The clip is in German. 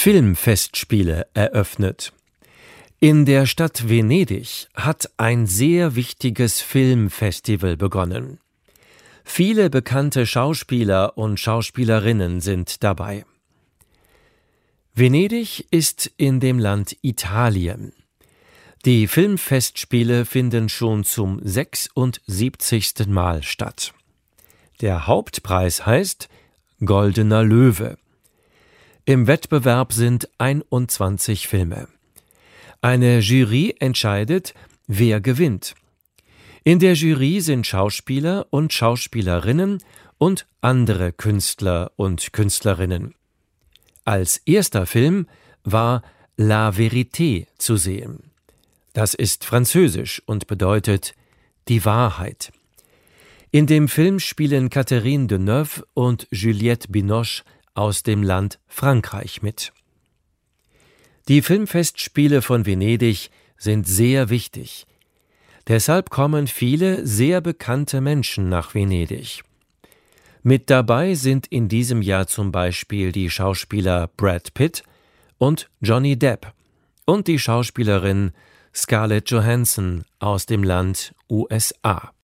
Filmfestspiele eröffnet. In der Stadt Venedig hat ein sehr wichtiges Filmfestival begonnen. Viele bekannte Schauspieler und Schauspielerinnen sind dabei. Venedig ist in dem Land Italien. Die Filmfestspiele finden schon zum 76. Mal statt. Der Hauptpreis heißt Goldener Löwe. Im Wettbewerb sind 21 Filme. Eine Jury entscheidet, wer gewinnt. In der Jury sind Schauspieler und Schauspielerinnen und andere Künstler und Künstlerinnen. Als erster Film war La Vérité zu sehen. Das ist französisch und bedeutet die Wahrheit. In dem Film spielen Catherine Deneuve und Juliette Binoche aus dem Land Frankreich mit. Die Filmfestspiele von Venedig sind sehr wichtig. Deshalb kommen viele sehr bekannte Menschen nach Venedig. Mit dabei sind in diesem Jahr zum Beispiel die Schauspieler Brad Pitt und Johnny Depp und die Schauspielerin Scarlett Johansson aus dem Land USA.